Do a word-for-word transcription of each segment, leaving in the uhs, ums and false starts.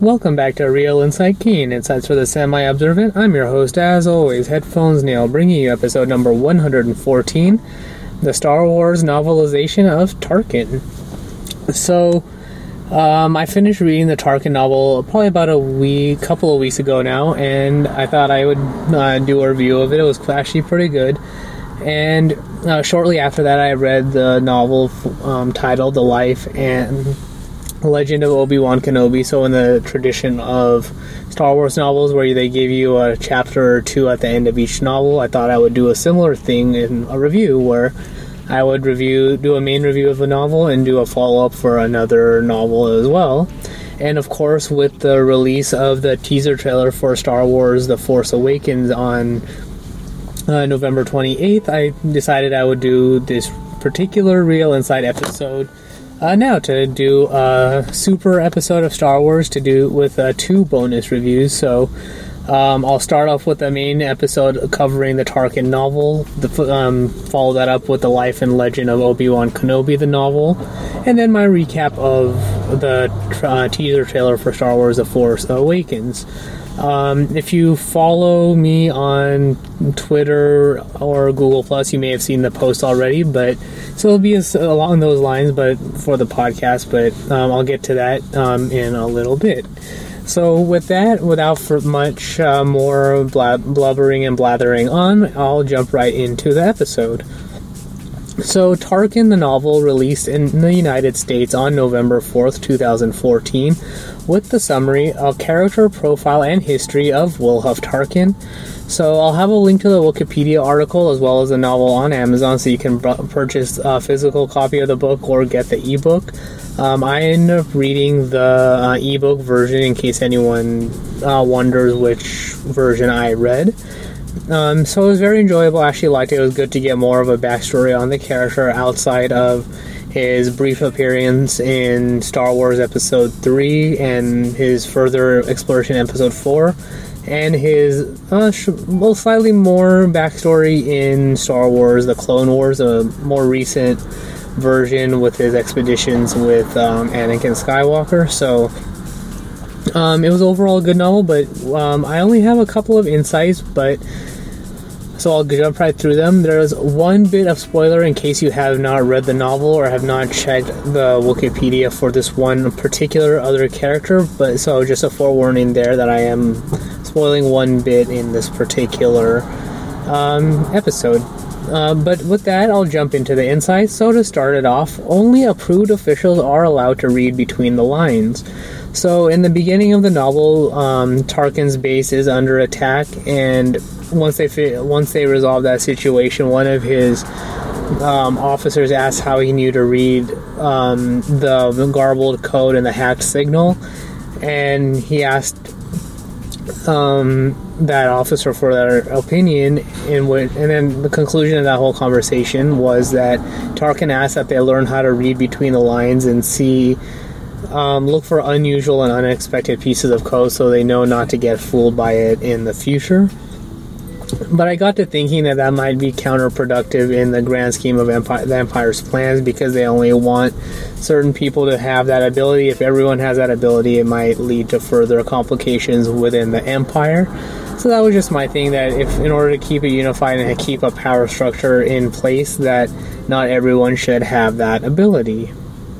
Welcome back to Real Insight Keen, Insights for the Semi-Observant. I'm your host, as always, Headphones Neil, bringing you episode number one hundred fourteen, the Star Wars novelization of Tarkin. So, um, I finished reading the Tarkin novel probably about a week, couple of weeks ago now, and I thought I would uh, do a review of it. It was actually pretty good. And uh, shortly after that, I read the novel um, titled The Life and Legend of Obi-Wan Kenobi. So in the tradition of Star Wars novels where they give you a chapter or two at the end of each novel, I thought I would do a similar thing in a review where I would review, do a main review of a novel and do a follow-up for another novel as well. And of course, with the release of the teaser trailer for Star Wars The Force Awakens on uh, November twenty-eighth, I decided I would do this particular Real Insight episode Uh, now to do a super episode of Star Wars to do with uh, two bonus reviews. So um, I'll start off with the main episode covering the Tarkin novel, the, um, follow that up with the Life and Legend of Obi-Wan Kenobi, the novel, and then my recap of the uh, teaser trailer for Star Wars The Force Awakens. Um, if you follow me on Twitter or Google Plus, you may have seen the post already, but so it'll be along those lines, but for the podcast, but um, I'll get to that um, in a little bit. So with that, without for much uh, more blab- blubbering and blathering on, I'll jump right into the episode. So Tarkin, the novel, released in the United States on November fourth, twenty fourteen, with the summary of character profile and history of Wilhuff Tarkin. So I'll have a link to the Wikipedia article as well as the novel on Amazon, so you can b- purchase a physical copy of the book or get the ebook. Um, I ended up reading the uh, ebook version in case anyone uh, wonders which version I read. Um, so it was very enjoyable. I actually liked it. It was good to get more of a backstory on the character outside of his brief appearance in Star Wars Episode three and his further exploration in Episode four, and his uh, sh- well, slightly more backstory in Star Wars The Clone Wars, a more recent version with his expeditions with um, Anakin Skywalker. So Um, it was overall a good novel, but um, I only have a couple of insights, but so I'll jump right through them. There's one bit of spoiler in case you have not read the novel or have not checked the Wikipedia for this one particular other character, but so just a forewarning there that I am spoiling one bit in this particular um, episode. Uh, but with that, I'll jump into the insights. So to start it off, only approved officials are allowed to read between the lines. So in the beginning of the novel, um, Tarkin's base is under attack, and once they fi- once they resolve that situation, one of his um, officers asks how he knew to read um, the, the garbled code and the hacked signal, and he asked um, that officer for their opinion, in which, and then the conclusion of that whole conversation was that Tarkin asked that they learn how to read between the lines and see Um, look for unusual and unexpected pieces of code so they know not to get fooled by it in the future. But I got to thinking that that might be counterproductive in the grand scheme of Empire, the Empire's plans, because they only want certain people to have that ability. If everyone has that ability, it might lead to further complications within the Empire. So that was just my thing, that if in order to keep it unified and keep a power structure in place, that not everyone should have that ability.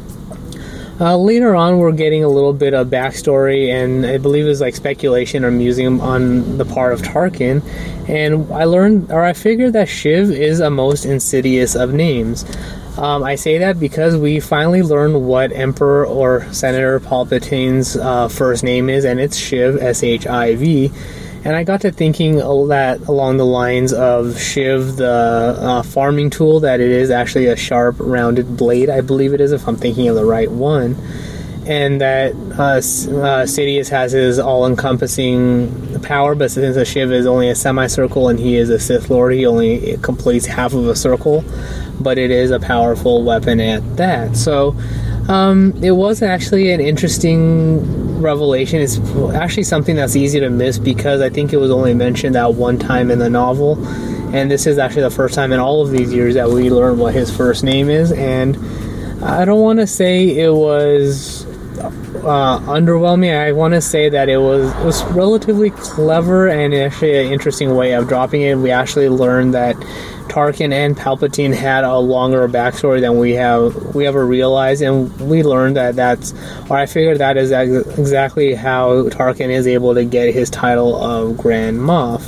Uh, later on, we're getting a little bit of backstory, and I believe it's like speculation or musing on the part of Tarkin. And I learned, or I figured that Shiv is a most insidious of names. Um, I say that because we finally learned what Emperor or Senator Palpatine's uh, first name is, and it's Shiv, S H I V. And I got to thinking that along the lines of Shiv, the uh, farming tool, that it is actually a sharp, rounded blade, I believe it is, if I'm thinking of the right one. And that uh, uh, Sidious has his all-encompassing power, but since the Shiv is only a semicircle and he is a Sith Lord, he only completes half of a circle. But it is a powerful weapon at that. So um, it was actually an interesting revelation. It's actually something that's easy to miss because I think it was only mentioned that one time in the novel, and this is actually the first time in all of these years that we learn what his first name is. And I don't want to say it was uh, underwhelming. I want to say that it was it was relatively clever and actually an interesting way of dropping it. We actually learned that Tarkin and Palpatine had a longer backstory than we have we ever realized, and we learned that that's, or I figured that is ex- exactly how Tarkin is able to get his title of Grand Moff.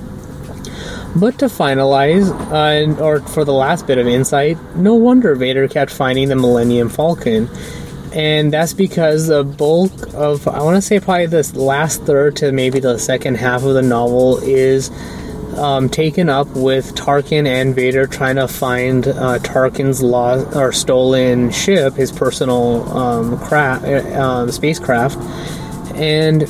But to finalize, uh, or for the last bit of insight, no wonder Vader kept finding the Millennium Falcon. And that's because the bulk of, I want to say probably this last third to maybe the second half of the novel is um, taken up with Tarkin and Vader trying to find uh, Tarkin's lost or stolen ship, his personal um, craft, uh, spacecraft. And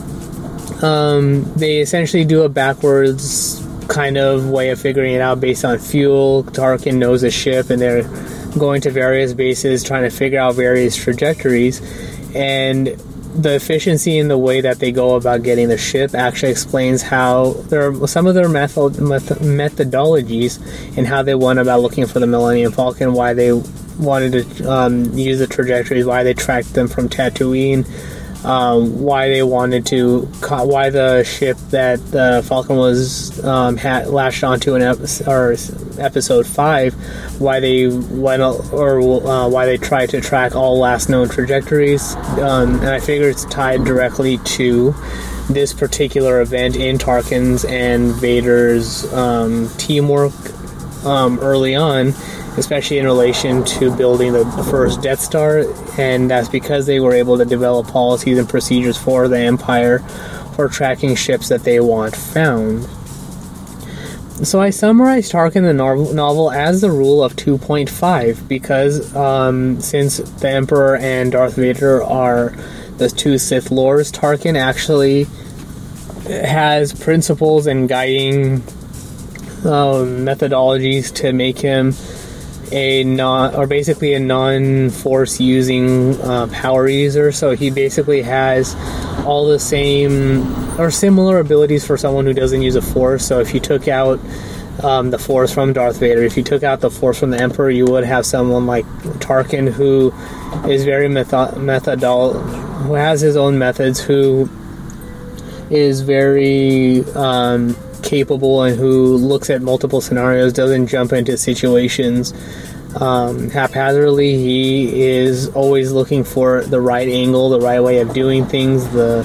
um, they essentially do a backwards kind of way of figuring it out based on fuel. Tarkin knows a ship, and they're going to various bases trying to figure out various trajectories, and the efficiency in the way that they go about getting the ship actually explains how there are some of their method, method methodologies and how they went about looking for the Millennium Falcon, why they wanted to um, use the trajectories, why they tracked them from Tatooine, Um, why they wanted to, why the ship that the Falcon was um, had latched onto in episode, or episode five, why they went, or uh, why they tried to track all last known trajectories, um, and I figure it's tied directly to this particular event in Tarkin's and Vader's um, teamwork um, early on, especially in relation to building the first Death Star, and that's because they were able to develop policies and procedures for the Empire for tracking ships that they want found. So I summarized Tarkin the novel as the rule of two point five because um, since the Emperor and Darth Vader are the two Sith Lords, Tarkin actually has principles and guiding um, methodologies to make him a non, or basically a non-force using uh, power user. So he basically has all the same or similar abilities for someone who doesn't use a force. So if you took out um, the force from Darth Vader, if you took out the force from the Emperor, you would have someone like Tarkin who is very method methodol who has his own methods, who is very um, capable and who looks at multiple scenarios, doesn't jump into situations um, haphazardly. He is always looking for the right angle, the right way of doing things, the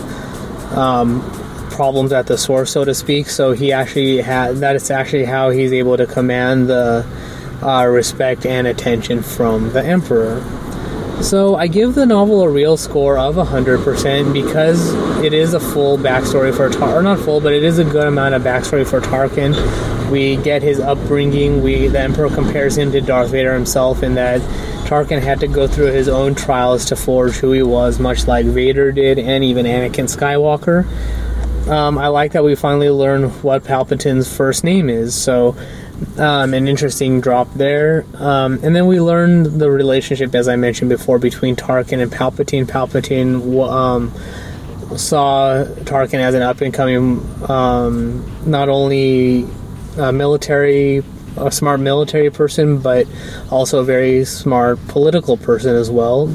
um, problems at the source, so to speak. So he actually had that is actually how he's able to command the uh, respect and attention from the Emperor. So I give the novel a real score of one hundred percent because it is a full backstory for Tar- or not full, but it is a good amount of backstory for Tarkin. We get his upbringing. We the Emperor compares him to Darth Vader himself in that Tarkin had to go through his own trials to forge who he was, much like Vader did, and even Anakin Skywalker. Um, I like that we finally learn what Palpatine's first name is, so um, an interesting drop there. Um, and then we learned the relationship, as I mentioned before, between Tarkin and Palpatine. Palpatine um, saw Tarkin as an up-and-coming, um, not only a military, a smart military person, but also a very smart political person as well.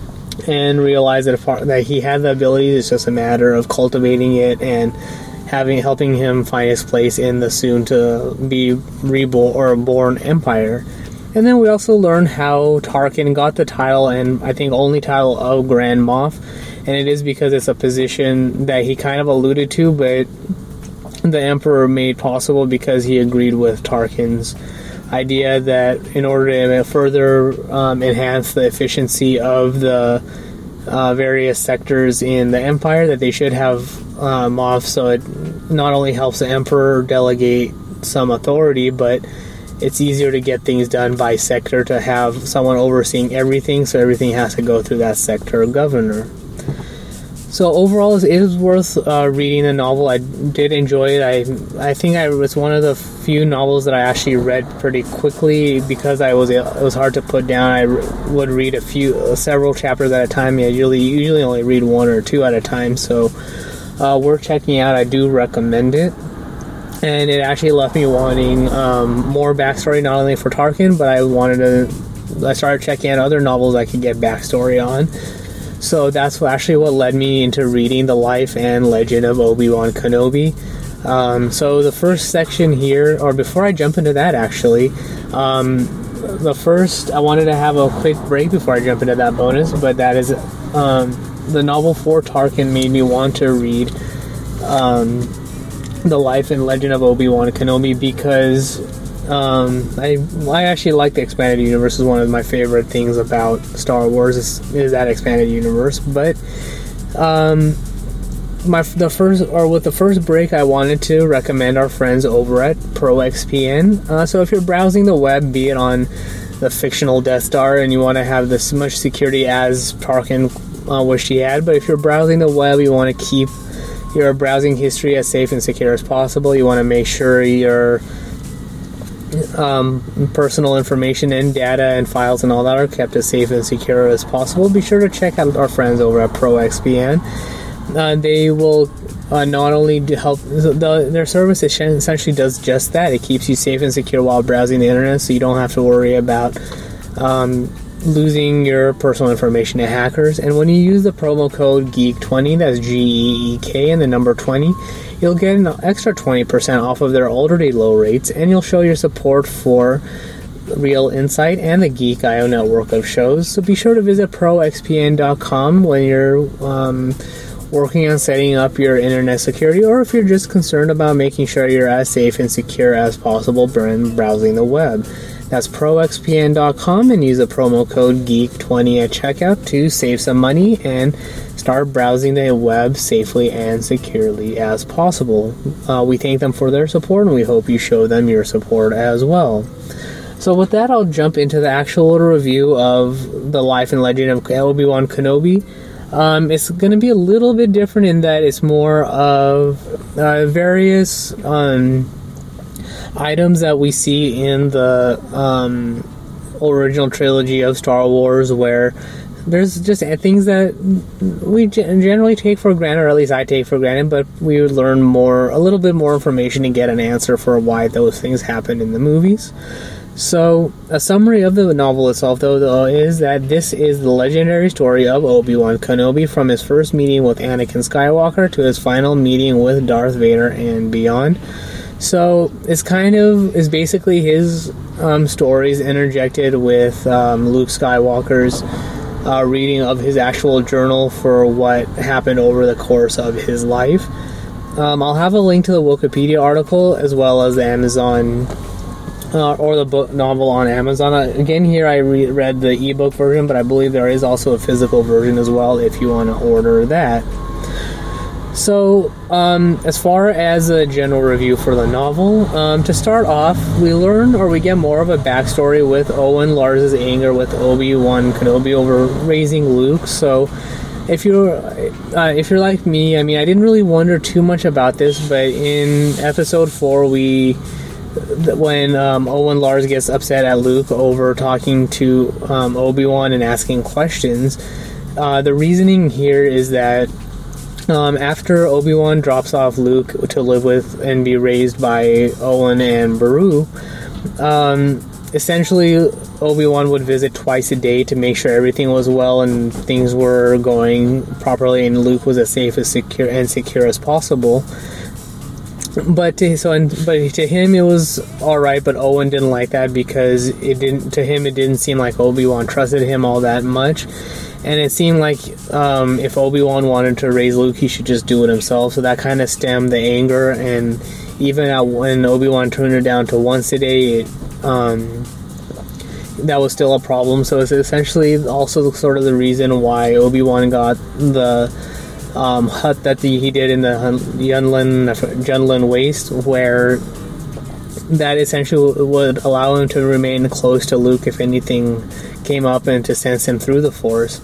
And realized that, if, that he had the ability, it's just a matter of cultivating it and having helping him find his place in the soon to be reborn or born empire. And then we also learned how Tarkin got the title, and I think only title, of Grand Moff, and it is because it's a position that he kind of alluded to, but the Emperor made possible because he agreed with Tarkin's idea that in order to further um, enhance the efficiency of the uh, various sectors in the Empire, that they should have uh, Moff, so it not only helps the Emperor delegate some authority, but it's easier to get things done by sector to have someone overseeing everything, so everything has to go through that sector governor. So overall, it is worth uh, reading the novel. I did enjoy it. I I think I was one of the few novels that I actually read pretty quickly because I was it was hard to put down. I re- would read a few, uh, several chapters at a time. I usually usually only read one or two at a time. So uh, worth checking out. I do recommend it. And it actually left me wanting um, more backstory, not only for Tarkin, but I wanted to. I started checking out other novels I could get backstory on. So that's what, actually what led me into reading the life and legend of Obi-Wan Kenobi. Um, so the first section here, or before I jump into that actually, um, the first, I wanted to have a quick break before I jump into that bonus, but that is um, the novel for Tarkin made me want to read um, the life and legend of Obi-Wan Kenobi because um, I I actually like the expanded universe. Is one of my favorite things about Star Wars is, is that expanded universe. But um, my the first or with the first break, I wanted to recommend our friends over at ProXPN. Uh, so if you're browsing the web, be it on the fictional Death Star, and you want to have this much security as Tarkin uh, wished he had, but if you're browsing the web, you want to keep your browsing history as safe and secure as possible. You want to make sure your um, personal information and data and files and all that are kept as safe and secure as possible. Be sure to check out our friends over at ProXPN. Uh, they will uh, not only do help, the, their service essentially does just that. It keeps you safe and secure while browsing the internet, so you don't have to worry about um, losing your personal information to hackers. And when you use the promo code geek twenty, that's G E E K and the number twenty, you'll get an extra twenty percent off of their already low rates, and you'll show your support for Real Insight and the Geek I O network of shows. So be sure to visit pro x p n dot com when you're um, working on setting up your internet security, or if you're just concerned about making sure you're as safe and secure as possible when browsing the web. That's pro x p n dot com, and use the promo code geek twenty at checkout to save some money and start browsing the web safely and securely as possible. Uh, we thank them for their support, and we hope you show them your support as well. So with that, I'll jump into the actual review of the life and legend of Obi-Wan Kenobi. Um, it's going to be a little bit different in that it's more of uh, various um, items that we see in the um, original trilogy of Star Wars, where there's just things that we generally take for granted, or at least I take for granted, but we would learn more, a little bit more information and get an answer for why those things happened in the movies. So, a summary of the novel itself, though, though, is that this is the legendary story of Obi-Wan Kenobi, from his first meeting with Anakin Skywalker to his final meeting with Darth Vader and beyond. So, it's kind of, is basically his um, stories interjected with um, Luke Skywalker's uh, reading of his actual journal for what happened over the course of his life. Um, I'll have a link to the Wikipedia article as well as the Amazon Uh, or the book novel on Amazon. Uh, again, here I re- read the ebook version, but I believe there is also a physical version as well if you want to order that. So, um, as far as a general review for the novel, um, to start off, we learn or we get more of a backstory with Owen Lars' anger with Obi-Wan Kenobi over raising Luke. So, if you're uh, if you're like me, I mean, I didn't really wonder too much about this, but in episode four, we when um, Owen Lars gets upset at Luke over talking to um, Obi-Wan and asking questions, uh, the reasoning here is that um, after Obi-Wan drops off Luke to live with and be raised by Owen and Beru, um, essentially Obi-Wan would visit twice a day to make sure everything was well and things were going properly and Luke was as safe as secure and secure as possible. But to, so and, but to him it was all right, but Owen didn't like that because it didn't. To him, it didn't seem like Obi-Wan trusted him all that much, and it seemed like um, if Obi-Wan wanted to raise Luke, he should just do it himself. So that kind of stemmed the anger, and even at, when Obi-Wan turned it down to once a day, it, um, that was still a problem. So it's essentially also sort of the reason why Obi-Wan got the Um, hut that the, he did in the Yunlin, Junlin Waste, where that essentially would allow him to remain close to Luke if anything came up and to sense him through the Force.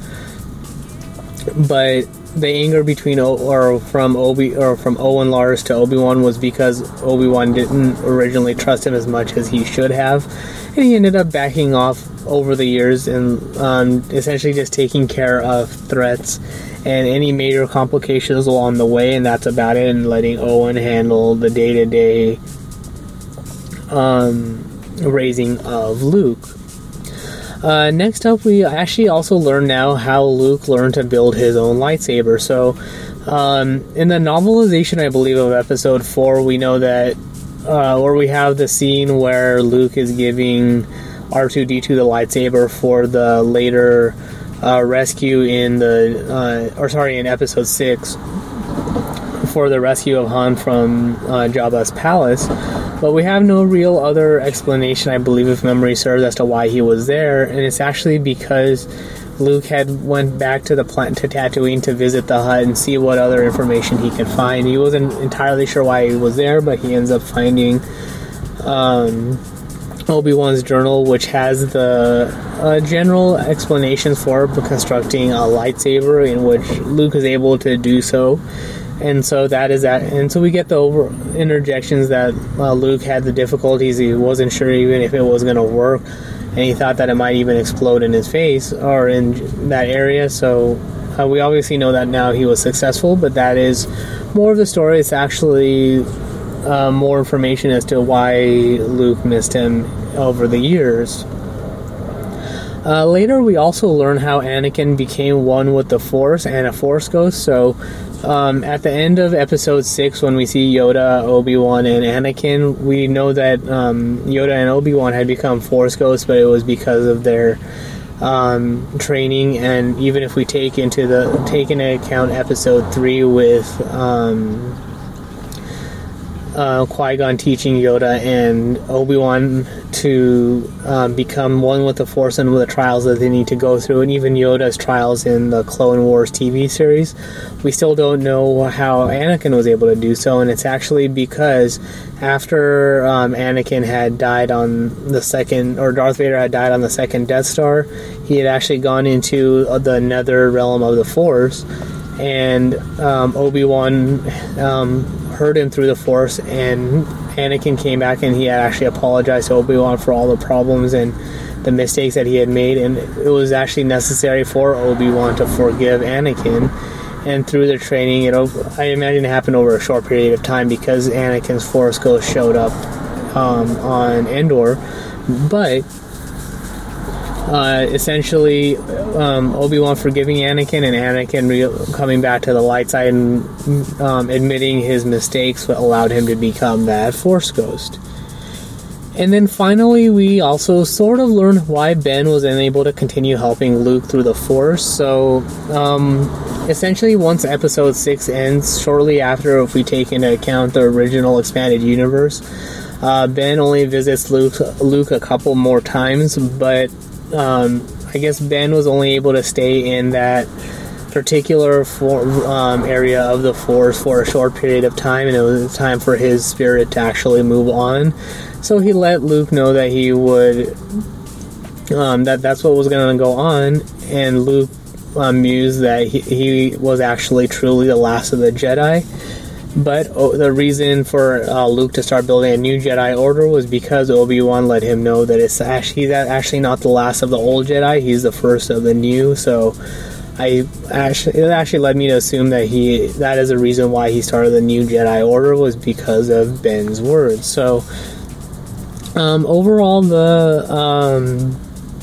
But the anger between o- or from Obi or from Owen Lars to Obi-Wan was because Obi-Wan didn't originally trust him as much as he should have, and he ended up backing off over the years and um, essentially just taking care of threats and any major complications along the way, and that's about it, and letting Owen handle the day-to-day um, raising of Luke. Uh, next up, we actually also learn now how Luke learned to build his own lightsaber. So, um, in the novelization, I believe, of Episode four, we know that, uh, or we have the scene where Luke is giving R two D two the lightsaber for the later uh, rescue in the, uh, or sorry, in Episode six, for the rescue of Han from uh, Jabba's palace. But we have no real other explanation, I believe, if memory serves, as to why he was there. And it's actually because Luke had went back to the plant to Tatooine to visit the hut and see what other information he could find. He wasn't entirely sure why he was there, but he ends up finding um, Obi-Wan's journal, which has the uh, general explanations for constructing a lightsaber, in which Luke is able to do so. And so that is that. And so we get the over interjections that uh, Luke had the difficulties. He wasn't sure even if it was going to work, and he thought that it might even explode in his face or in that area. So uh, we obviously know that now he was successful, but that is more of the story. It's actually uh, more information as to why Luke missed him over the years. Uh, later, we also learn how Anakin became one with the Force and a Force ghost. So, um, at the end of Episode six, when we see Yoda, Obi-Wan, and Anakin, we know that um, Yoda and Obi-Wan had become Force ghosts, but it was because of their um, training. And even if we take into the take into account Episode three with um, Uh, Qui-Gon teaching Yoda and Obi-Wan to um, become one with the Force and with the trials that they need to go through, and even Yoda's trials in the Clone Wars T V series, we still don't know how Anakin was able to do so. And it's actually because after um, Anakin had died on the second, or Darth Vader had died on the second Death Star, he had actually gone into the nether realm of the Force, and um, Obi-Wan um, heard him through the Force, and Anakin came back and he had actually apologized to Obi-Wan for all the problems and the mistakes that he had made, and it was actually necessary for Obi-Wan to forgive Anakin. And through their training, it, I imagine it happened over a short period of time because Anakin's Force Ghost showed up um, on Endor. But Uh, essentially, um, Obi-Wan forgiving Anakin, and Anakin re- coming back to the light side and um, admitting his mistakes allowed him to become that Force Ghost. And then finally, we also sort of learn why Ben was unable to continue helping Luke through the Force. So, um, essentially, once Episode six ends, shortly after, if we take into account the original expanded universe, uh, Ben only visits Luke, Luke a couple more times, but Um, I guess Ben was only able to stay in that particular for, um, area of the Force for a short period of time, and it was time for his spirit to actually move on. So he let Luke know that he would, um, that that's what was going to go on, and Luke um, mused that he, he was actually truly the last of the Jedi. But oh, the reason for uh, Luke to start building a new Jedi Order was because Obi-Wan let him know that it's actually, he's actually not the last of the old Jedi, he's the first of the new. So I actually, it actually led me to assume that he that is the reason why he started the new Jedi Order, was because of Ben's words. So um, overall, the um,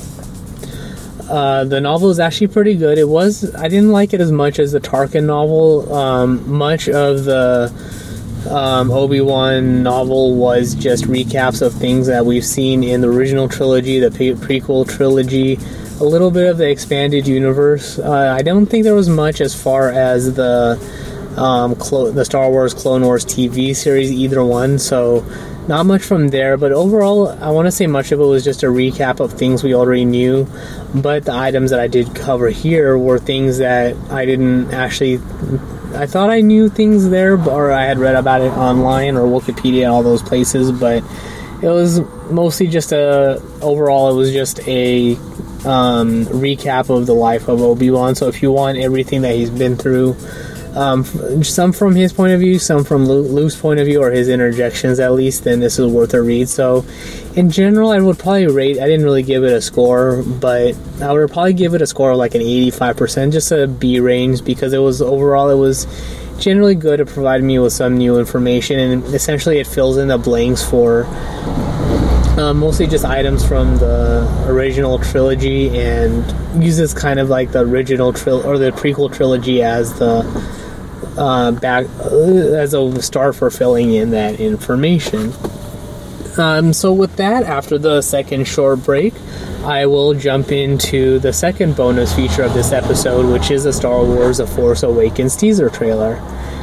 Uh, the novel is actually pretty good. It was, I didn't like it as much as the Tarkin novel. Um, much of the um, Obi-Wan novel was just recaps of things that we've seen in the original trilogy, the pre- prequel trilogy, a little bit of the expanded universe. Uh, I don't think there was much as far as the um, Clo- the Star Wars Clone Wars T V series, either one, so not much from there. But overall, I want to say much of it was just a recap of things we already knew, but the items that I did cover here were things that I didn't actually, I thought I knew things there, or I had read about it online or Wikipedia, all those places, but it was mostly just a, overall it was just a um, recap of the life of Obi-Wan. So if you want everything that he's been through, Um, some from his point of view, some from Luke's point of view, or his interjections at least, then this is worth a read. So in general, I would probably rate, I didn't really give it a score, but I would probably give it a score of like an eighty-five percent, just a B range, because it was overall, it was generally good. It provided me with some new information, and essentially it fills in the blanks for Uh, mostly just items from the original trilogy, and uses kind of like the original tril or the prequel trilogy as the uh, back uh, as a start for filling in that information. Um, so with that, after the second short break, I will jump into the second bonus feature of this episode, which is the Star Wars The Force Awakens teaser trailer.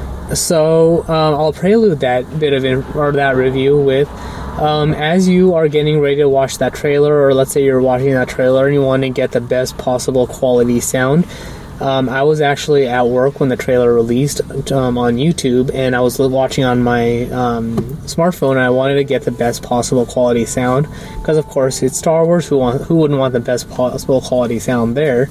So uh, I'll prelude that bit of in- or that review with. Um, as you are getting ready to watch that trailer, or let's say you're watching that trailer and you want to get the best possible quality sound, um, I was actually at work when the trailer released um, on YouTube, and I was watching on my um, smartphone, and I wanted to get the best possible quality sound, because of course it's Star Wars, who, want, who wouldn't want the best possible quality sound there?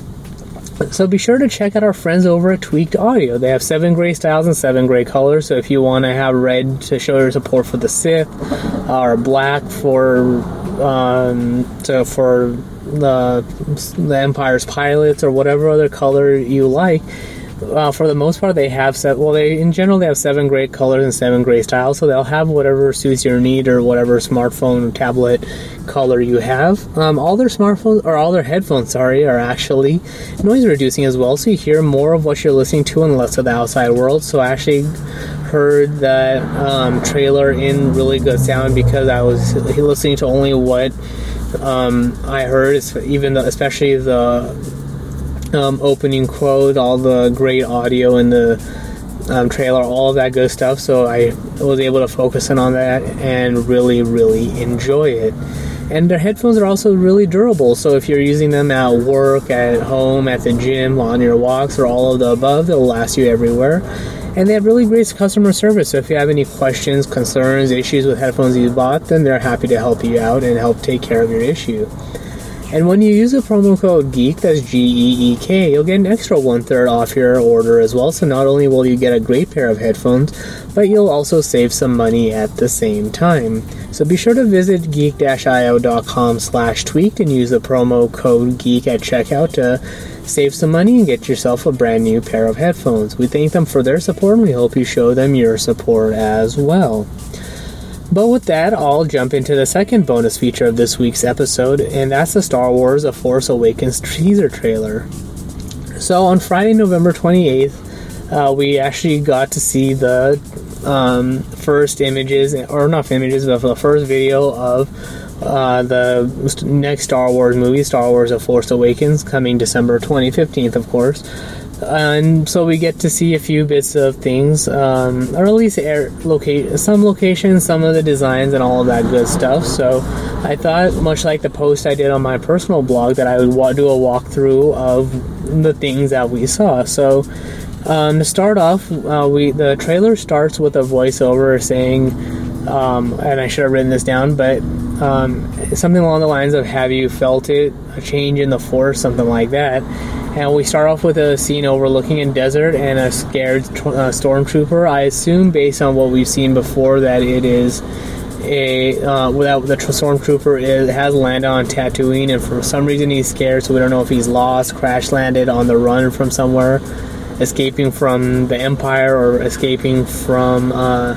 So be sure to check out our friends over at Tweaked Audio. They have seven great styles and seven great colors. So if you want to have red to show your support for the Sith, or black for um, to for the the Empire's pilots, or whatever other color you like, uh, for the most part they have set. Well, they in general they have seven great colors and seven great styles. So they'll have whatever suits your need, or whatever smartphone, tablet color you have. Um, all their smartphones, or all their headphones, sorry, are actually noise reducing as well, so you hear more of what you're listening to and less of the outside world. So I actually heard that um, trailer in really good sound, because I was listening to only what um, I heard, even though, especially the um, opening quote, all the great audio in the um, trailer, all of that good stuff. So I was able to focus in on that and really, really enjoy it. And their headphones are also really durable, so if you're using them at work, at home, at the gym, on your walks, or all of the above, they'll last you everywhere. And they have really great customer service, so if you have any questions, concerns, issues with headphones you bought, then they're happy to help you out and help take care of your issue. And when you use the promo code GEEK, that's G E E K, you'll get an extra one-third off your order as well. So not only will you get a great pair of headphones, but you'll also save some money at the same time. So be sure to visit geek I O dot com slash tweaked and use the promo code GEEK at checkout to save some money and get yourself a brand new pair of headphones. We thank them for their support, and we hope you show them your support as well. But with that, I'll jump into the second bonus feature of this week's episode, and that's the Star Wars The Force Awakens teaser trailer. So on Friday, November twenty-eighth, uh, we actually got to see the um, first images, or not images, but the first video of uh, the next Star Wars movie, Star Wars The Force Awakens, coming December twenty fifteenth, of course. And so we get to see a few bits of things, um, or at least air loca- some locations, some of the designs, and all of that good stuff. So I thought, much like the post I did on my personal blog, that I would wa- do a walkthrough of the things that we saw. So um, to start off, uh, we the trailer starts with a voiceover saying, um, and I should have written this down, but um, something along the lines of, "Have you felt it? A change in the Force?" Something like that. And we start off with a scene overlooking a desert and a scared uh, stormtrooper. I assume, based on what we've seen before, that it is a uh, without the stormtrooper is, has landed on Tatooine, and for some reason he's scared. So we don't know if he's lost, crash landed, on the run from somewhere, escaping from the Empire, or escaping from uh,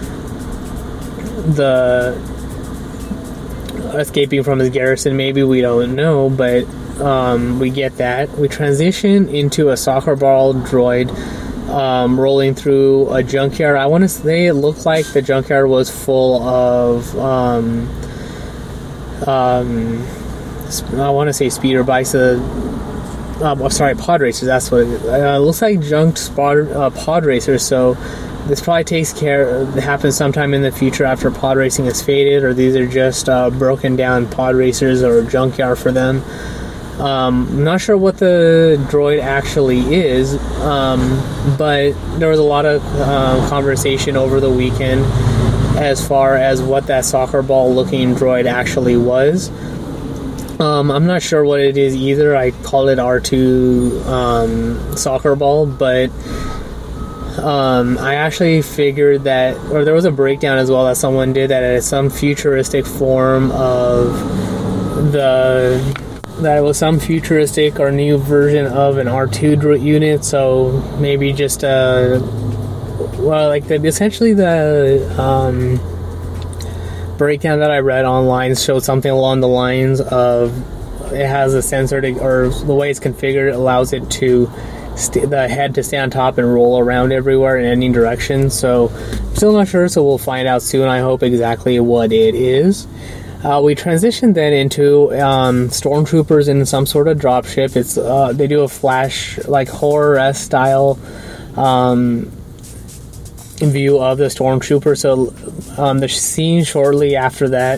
the escaping from his garrison. Maybe, we don't know, but. Um, we get that. We transition into a soccer ball droid um, rolling through a junkyard. I want to say it looked like the junkyard was full of um, um, I want to say speeder bikes. Uh, uh, sorry, pod racers. That's what it is. Uh, it looks like junked spot, uh, pod racers. So this probably takes care. It happens sometime in the future after pod racing is faded, or these are just uh, broken down pod racers or junkyard for them. Um, I'm not sure what the droid actually is, um, but there was a lot of uh, conversation over the weekend as far as what that soccer ball looking droid actually was. Um, I'm not sure what it is either. I call it R two um, soccer ball, but um, I actually figured that, or there was a breakdown as well that someone did, that it's some futuristic form of the... that it was some futuristic or new version of an R two unit, so maybe just uh well like the essentially the um breakdown that I read online showed something along the lines of it has a sensor to, or the way it's configured allows it to st- the head to stay on top and roll around everywhere in any direction. So still not sure, so we'll find out soon. I hope exactly what it is. Uh, we transitioned then into um, stormtroopers in some sort of dropship. It's uh, they do a flash, like horror-esque style um, view of the stormtrooper. So um, the scene shortly after that,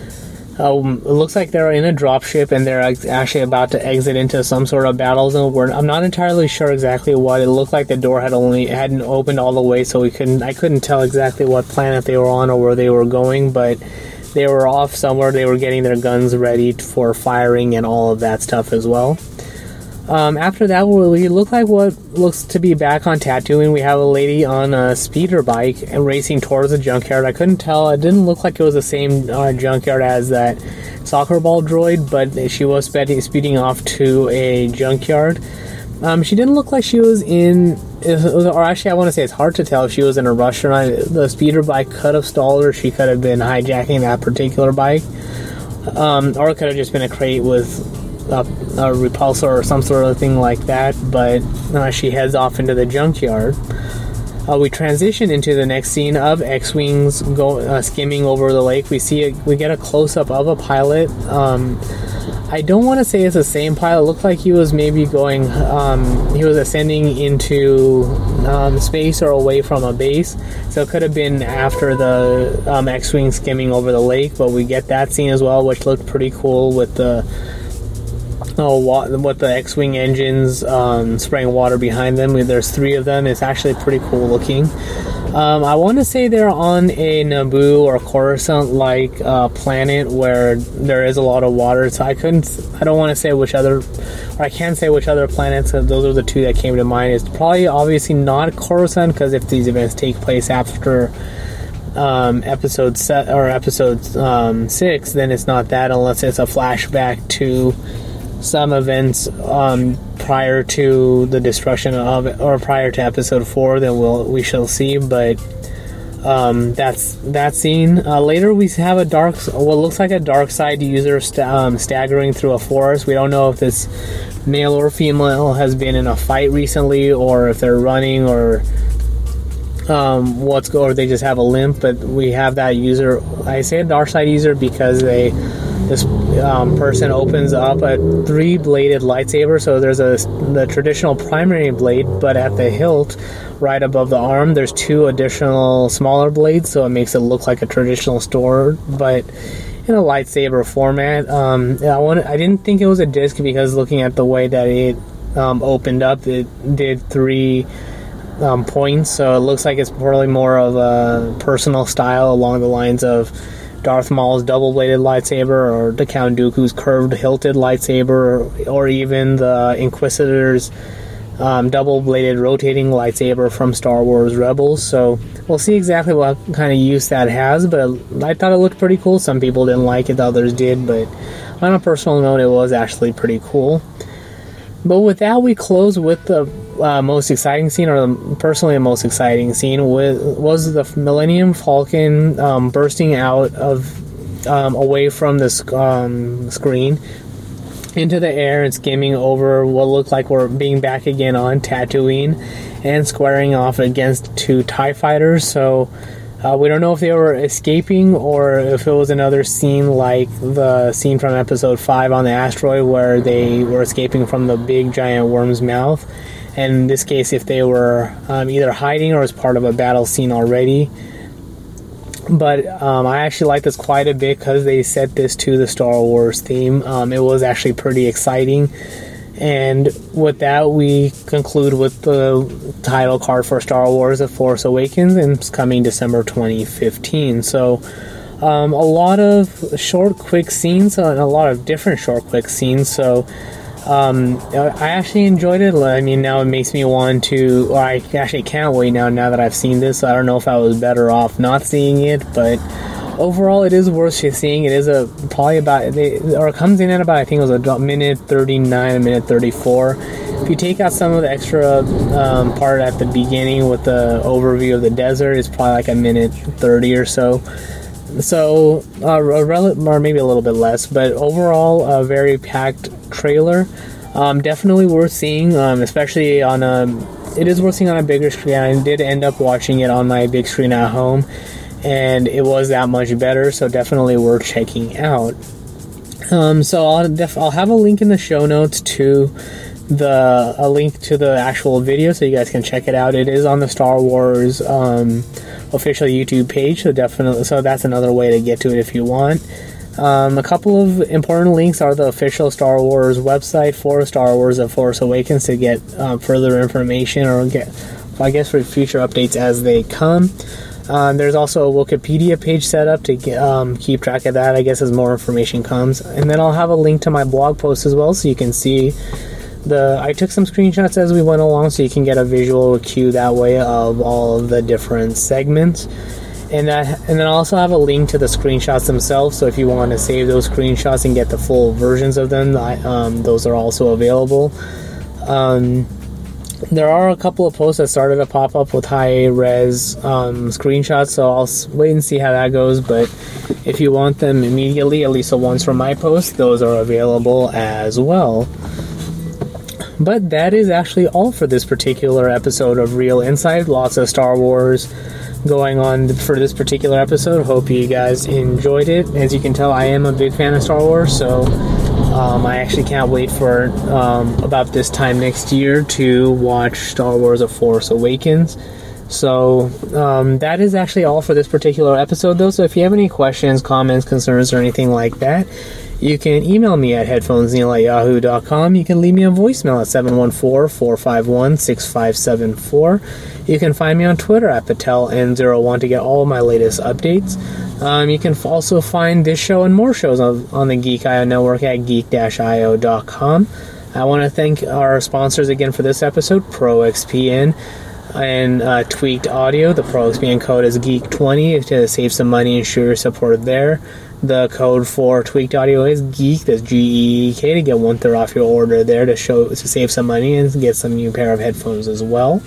um, it looks like they're in a dropship and they're actually about to exit into some sort of battle zone. Where I'm not entirely sure exactly what. It looked like the door had only hadn't opened all the way, so we couldn't. I couldn't tell exactly what planet they were on or where they were going, but they were off somewhere. They were getting their guns ready for firing and all of that stuff as well. Um, after that, we look like what looks to be back on Tatooine. We have a lady on a speeder bike and racing towards the junkyard. I couldn't tell. It didn't look like it was the same uh, junkyard as that soccer ball droid, but she was speeding, speeding off to a junkyard. Um, she didn't look like she was in, or actually I want to say it's hard to tell if she was in a rush or not. The speeder bike could have stalled her. She could have been hijacking that particular bike. Um, or it could have just been a crate with a, a repulsor or some sort of thing like that. But uh, she heads off into the junkyard. Uh, we transition into the next scene of X-Wings go, uh, skimming over the lake. We see a, we get a close-up of a pilot. Um... I don't want to say it's the same pilot. It looked like he was maybe going, um, he was ascending into um, space or away from a base. So it could have been after the um, X-Wing skimming over the lake, but we get that scene as well, which looked pretty cool with the oh, wa- with the X-Wing engines um, spraying water behind them. There's three of them. It's actually pretty cool looking. Um, I want to say they're on a Naboo or Coruscant-like uh, planet where there is a lot of water. So I couldn't, I don't want to say which other, or I can't say which other planets. Those are the two that came to mind. It's probably obviously not Coruscant, because if these events take place after um, episode set or episode um, six, then it's not that, unless it's a flashback to some events um, prior to the destruction of, or prior to episode four, then we'll we shall see. But um, that's that scene. Uh, later, we have a dark, what looks like a dark side user st- um, staggering through a forest. We don't know if this male or female has been in a fight recently, or if they're running, or um, what's go, or they just have a limp. But we have that user. I say a dark side user because they. This um, person opens up a three-bladed lightsaber. So there's a the traditional primary blade, but at the hilt, right above the arm, there's two additional smaller blades. So it makes it look like a traditional sword, but in a lightsaber format. Um, I wanted, I didn't think it was a disc because looking at the way that it um, opened up, it did three um, points. So it looks like it's probably more of a personal style along the lines of Darth Maul's double-bladed lightsaber, or the Count Dooku's curved hilted lightsaber, or, or even the Inquisitor's um, double-bladed rotating lightsaber from Star Wars Rebels. So we'll see exactly what kind of use that has, but I thought it looked pretty cool. Some people didn't like it, others did, but on a personal note, it was actually pretty cool. But with that, we close with the uh, most exciting scene, or the, personally the most exciting scene, with, was the Millennium Falcon um, bursting out of um, away from the um, screen into the air and skimming over what looked like we're being back again on Tatooine and squaring off against two TIE fighters. So Uh, we don't know if they were escaping or if it was another scene like the scene from episode five on the asteroid where they were escaping from the big giant worm's mouth. And in this case, if they were um, either hiding or as part of a battle scene already. But um, I actually like this quite a bit because they set this to the Star Wars theme. Um, it was actually pretty exciting. And with that, we conclude with the title card for Star Wars: The Force Awakens, and it's coming December twenty fifteen. So, um, a lot of short, quick scenes, and a lot of different short, quick scenes. So, um, I actually enjoyed it. I mean, now it makes me want to, or I actually can't wait now, now that I've seen this. I don't know if I was better off not seeing it, but overall, it is worth seeing. It is a probably about, they, or it comes in at about, I think it was a minute thirty-nine, a minute thirty-four. If you take out some of the extra um, part at the beginning with the overview of the desert, it's probably like a minute thirty or so. so uh, a rel- or maybe a little bit less, but overall a very packed trailer. Um, definitely worth seeing, um, especially on a. It is worth seeing on a bigger screen. I did end up watching it on my big screen at home, and it was that much better. So definitely worth checking out. Um, so I'll def- I'll have a link in the show notes to the a link to the actual video, so you guys can check it out. It is on the Star Wars um, official YouTube page, so definitely. So that's another way to get to it if you want. Um, a couple of important links are the official Star Wars website for Star Wars: The Force Awakens to get uh, further information, or get, I guess, for future updates as they come. Um, there's also a Wikipedia page set up to get, um, keep track of that, I guess, as more information comes. And then I'll have a link to my blog post as well, so you can see the. I took some screenshots as we went along, so you can get a visual cue that way of all of the different segments. And that, and then I also have a link to the screenshots themselves, so if you want to save those screenshots and get the full versions of them, I, um, those are also available. Um, there are a couple of posts that started to pop up with high-res um, screenshots, so I'll wait and see how that goes, but if you want them immediately, at least the ones from my post, those are available as well. But that is actually all for this particular episode of Real Insight. Lots of Star Wars going on for this particular episode. Hope you guys enjoyed it. As you can tell, I am a big fan of Star Wars, so um, I actually can't wait for um, about this time next year to watch Star Wars: The Force Awakens. So um, that is actually all for this particular episode, though. So if you have any questions, comments, concerns, or anything like that, you can email me at headphonesneil at yahoo dot com. You can leave me a voicemail at seven one four, four five one, six five seven four. You can find me on Twitter at Patel N zero one to get all of my latest updates. Um, you can also find this show and more shows on, on the Geek I O Network at geek dash I O dot com. I want to thank our sponsors again for this episode, ProXPN and uh, Tweaked Audio. The ProXPN code is geek twenty to save some money and show your support there. The code for Tweaked Audio is GEEK, that's G E E K, to get one third off your order there to show to save some money and get some new pair of headphones as well.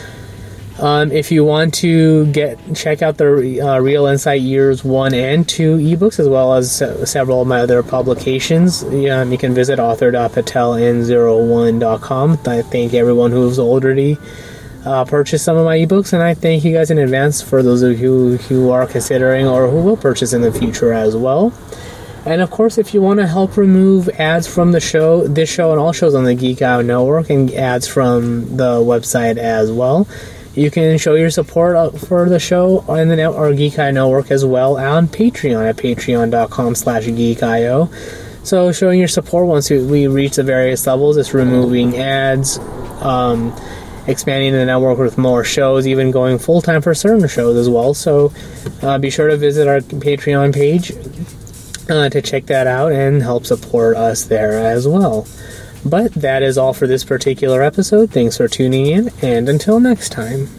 Um, if you want to get check out the uh, Real Insight Years one and two ebooks, as well as se- several of my other publications, um, you can visit author dot patel n zero one dot com. I thank everyone who's already uh, purchased some of my ebooks, and I thank you guys in advance for those of you who are considering or who will purchase in the future as well. And of course, if you want to help remove ads from the show, this show and all shows on the Geek I O Network, and ads from the website as well, you can show your support for the show and the net, or Geek I O Network as well on Patreon at patreon dot com slash geek I O. So showing your support once we reach the various levels, it's removing ads, um, expanding the network with more shows, even going full-time for certain shows as well. So uh, be sure to visit our Patreon page uh, to check that out and help support us there as well. But that is all for this particular episode. Thanks for tuning in, and until next time.